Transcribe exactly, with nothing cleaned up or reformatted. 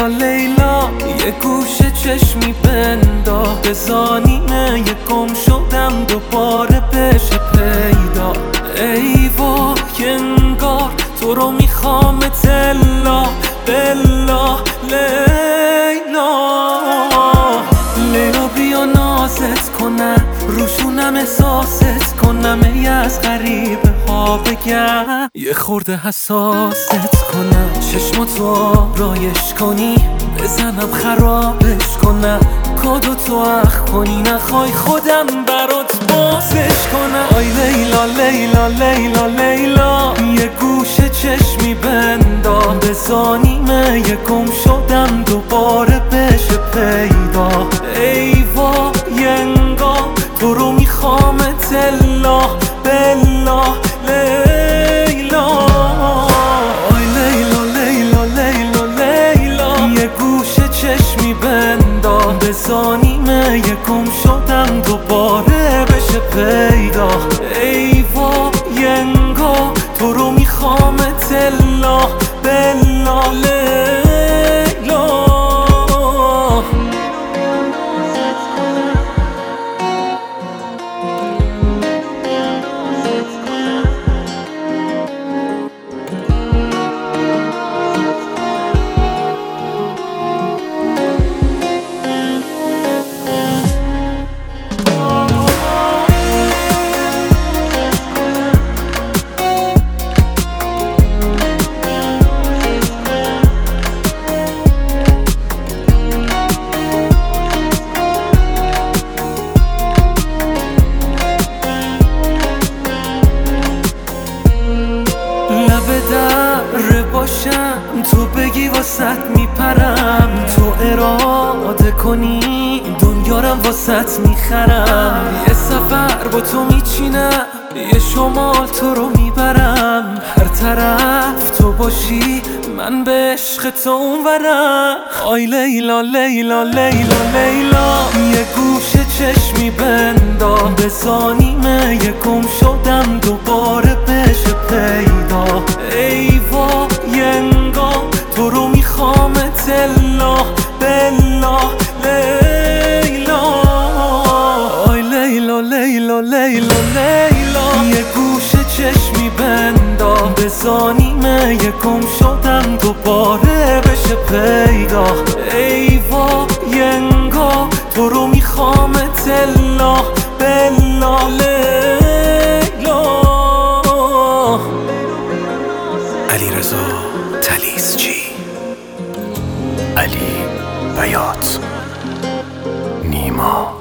لیلا لیلا یه گوشه چشمی بندا بزانیمه یه گم شدم دوباره بشه پیدا. ای وای انگار تو رو میخوام تلا بلا لیلا. لیلا بیا نازت کنم روشونم احساست کنم ای از غریبه ها بگم یه خورده حساست کنم چشماتو رایش کنی بزنم خرابش کنم کادو تو اخ کنی نخوای خودم برات بازش کنم. آی لیلا لیلا لیلا لیلا یه گوشه چشمی بندا بزانیمه یه گم شدم دوباره بشه پیدا. ای وای انگار تو رو میخوام تلا بلا لیلا. آی لیلا لیلا لیلا لیلا یه گوشه چشمی بندا بزانیمه یه گم شدم دوباره بشه پیدا. ای وای انگار تو رو میخوام تلا بلا لیلا. تو بگی واسط میپرم تو اراده کنی دنیارم واسط میخرم یه سفر با تو میچینم یه شمال تو رو میبرم هر طرف تو باشی من به عشق تو اونورم. آی لیلا لیلا لیلا لیلا یه گوشه چشمی بندا بزانیمه یه گم شدم دوباره بشه پیدا. ای وای انگار تو رو میخوام تلا بلا لیلا. آی لیلا لیلا لیلا لیلا یه گوشه چشمی بندا بزانیمه یه گم شدم دوباره بشه پیدا. ای وای انگار تو رو میخوام تلا بلا لیلا. علیرضا طلیسچی، علی بیات، نیما.